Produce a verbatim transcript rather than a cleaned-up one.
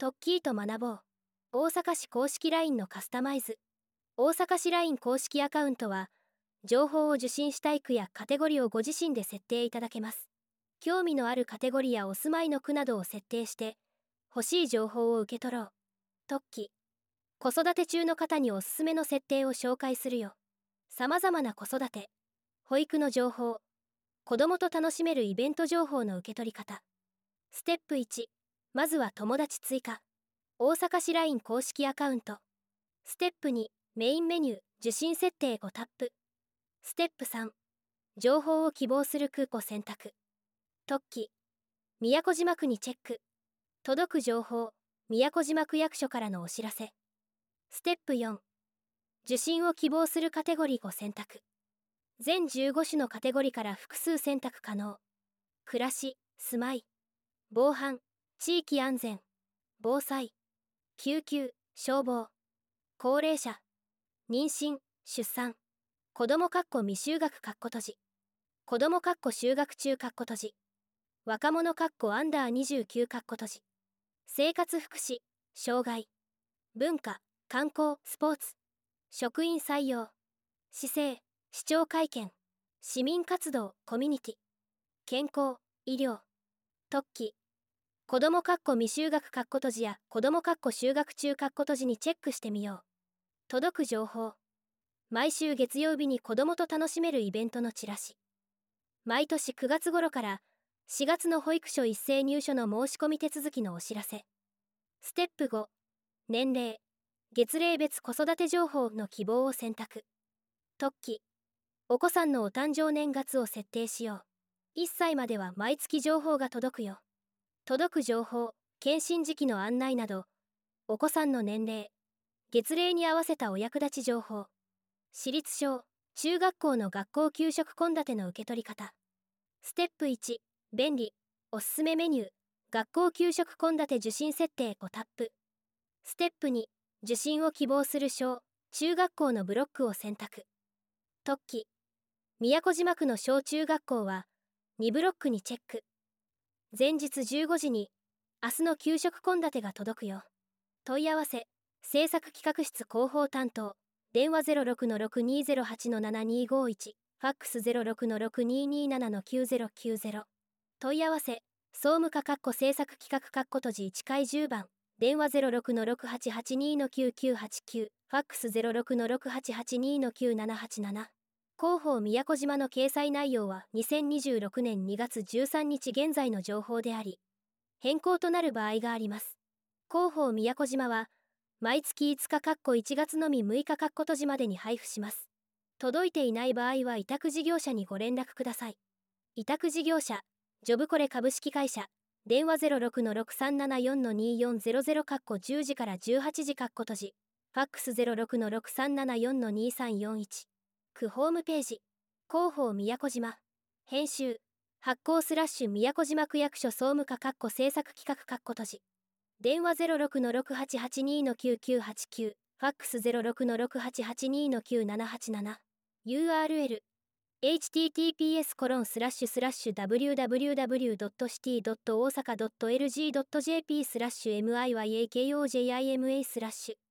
トッキーと学ぼう。大阪市公式 ライン のカスタマイズ。大阪市 ライン 公式アカウントは、情報を受信したい区やカテゴリーをご自身で設定いただけます。興味のあるカテゴリーやお住まいの区などを設定して、欲しい情報を受け取ろう。トッキー。子育て中の方におすすめの設定を紹介するよ。様々な子育て、保育の情報、子供と楽しめるイベント情報の受け取り方。ステップいち、まずは友達追加。大阪市 ライン 公式アカウント。ステップに、メインメニュー、受信設定をタップ。ステップさん、情報を希望する区を選択。トッキー。宮古島区にチェック。届く情報、宮古島区役所からのお知らせ。ステップよん、受信を希望するカテゴリーを選択。全じゅうご種のカテゴリーから複数選択可能。暮らし、住まい、防犯、地域安全、防災、救急、消防、高齢者、妊娠、出産、子ども未就学閉じ、子ども就学中閉じ、若者アンダーにじゅうきゅう閉じ、生活福祉、障害、文化、観光、スポーツ、職員採用、市政、市長会見、市民活動、コミュニティ、健康、医療、特記、子ども未就学閉じや子ども就学中閉じにチェックしてみよう。届く情報。毎週月曜日に子どもと楽しめるイベントのチラシ。毎年くがつ頃からしがつの保育所一斉入所の申し込み手続きのお知らせ。ステップご、年齢、月齢別子育て情報の希望を選択。特記、お子さんのお誕生年月を設定しよう。いっさいまでは毎月情報が届くよ。届く情報、検診時期の案内など、お子さんの年齢、月齢に合わせたお役立ち情報。私立小、中学校の学校給食献立の受け取り方。ステップいち、便利、おすすめメニュー、学校給食献立受信設定をタップ。ステップに、受信を希望する小、中学校のブロックを選択。特記、宮古島区の小中学校は、にブロックにチェック。前日じゅうごじに、明日の給食献立が届くよ。問い合わせ、制作企画室広報担当、電話 ゼロろくのろくにーゼロはちのななにーごーいち、ファックス ゼロろくのろくにーにーななのきゅうゼロきゅうゼロ。問い合わせ、総務課制作企画閉じいちかいじゅうばん、電話 ゼロろくのろくはちはちにーのきゅうきゅうはちきゅう、ファックス ゼロろくのろくはちはちにーのきゅうななはちなな。広報宮古島の掲載内容はにせんにじゅうろくねんにがつじゅうさんにち現在の情報であり、変更となる場合があります。広報宮古島は、毎月いつかいちがつのみむいか閉じまでに配布します。届いていない場合は委託事業者にご連絡ください。委託事業者、ジョブコレ株式会社、電話 ゼロろくのろくさんななよんのにーよんゼロゼロじゅうじからじゅうはちじ閉じ、ファックス ゼロろくのろくさんななよんのにーさんよんいち。区ホームページ、広報宮古島、編集、発行スラッシュ宮古島区役所総務課制作企画閉じ。電話 ゼロろくのろくはちはちにーのきゅうきゅうはちきゅう、ファックス ゼロろくのろくはちはちにーのきゅうななはちなな。ユーアールエル、エイチティーティーピーエスコロンスラッシュスラッシュダブリューダブリューダブリュードットシティドット大阪ドットエルジードットジェーピースラッシュエムアイワイエーケーオージェーアイエムエースラッシュ